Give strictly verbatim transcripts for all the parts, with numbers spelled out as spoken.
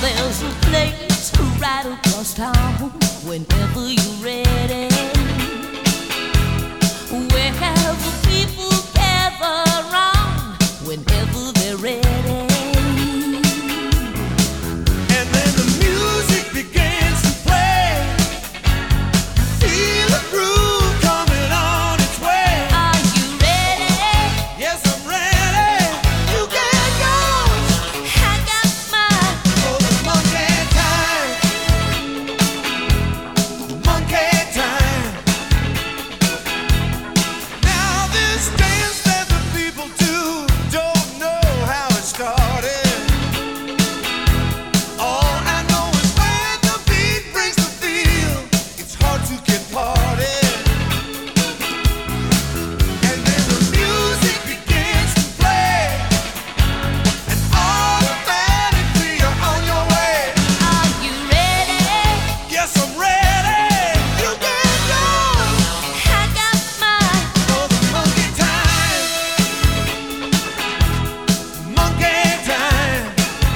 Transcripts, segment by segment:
There's a place right across town whenever you're ready. Wherever people gather round whenever they're ready. And then the music begins to play. Feel the groove coming on its way. Are you ready? Yes, I'm ready. You get yours. I got mine. For the monkey time. Monkey time. Now this dance that the people do don't know how it started. All I know is when the beat brings the feel, it's hard to get parted. And then the music begins to play, and automatically you're on your way. Are you ready? Yes, I'm ready. You get yours. I got mine. For the monkey time. Monkey time.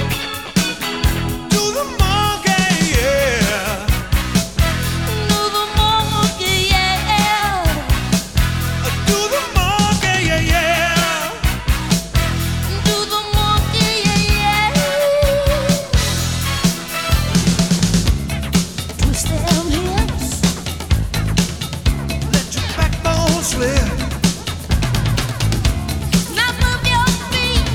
Do the monkey, yeah. Do the monkey, yeah. Do the monkey, yeah, yeah. Do the monkey, yeah. Twist them hips. Let your backbone slip. Now move your feet.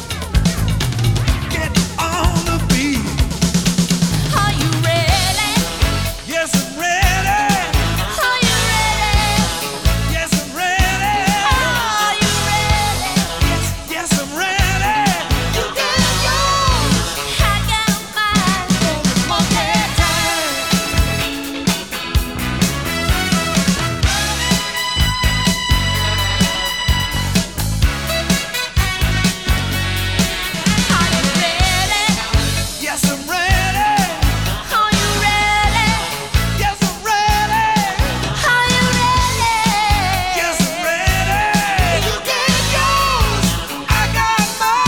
Get on the beat. Are you ready? Yes, I'm ready. Are you ready? Yes, I'm ready. Are you ready? Yes, yes, I'm ready. You get yours. I got mine. For the monkey time. Are you ready? Yes, I'm ready. Are you ready? Yes, I'm ready. Are you ready? Yes, I'm ready. You get yours. I got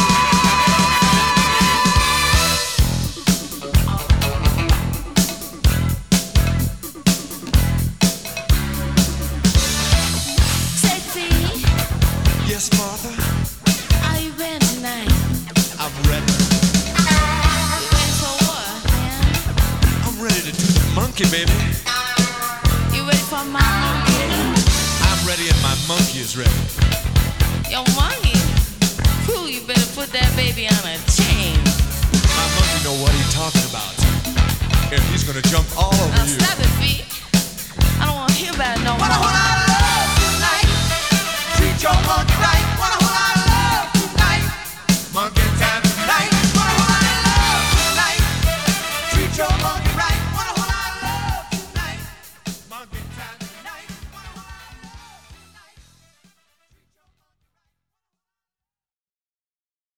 Sexy, mine. Yes, Martha. are you ready tonight? I'm ready. You ready for what, man? I'm ready to do the monkey, baby. You ready for my monkey? I'm ready and my monkey is ready. Your monkey? Whew, you better put that baby on a chain. My monkey know what he's talking about. And he's gonna jump all over Now you. stop it, feet. I don't want to hear about it no Want a whole more. lot of love tonight. Treat your monkey right. Want a whole lot of love tonight. Monkey time tonight. Want a whole lot of love tonight. Treat your monkey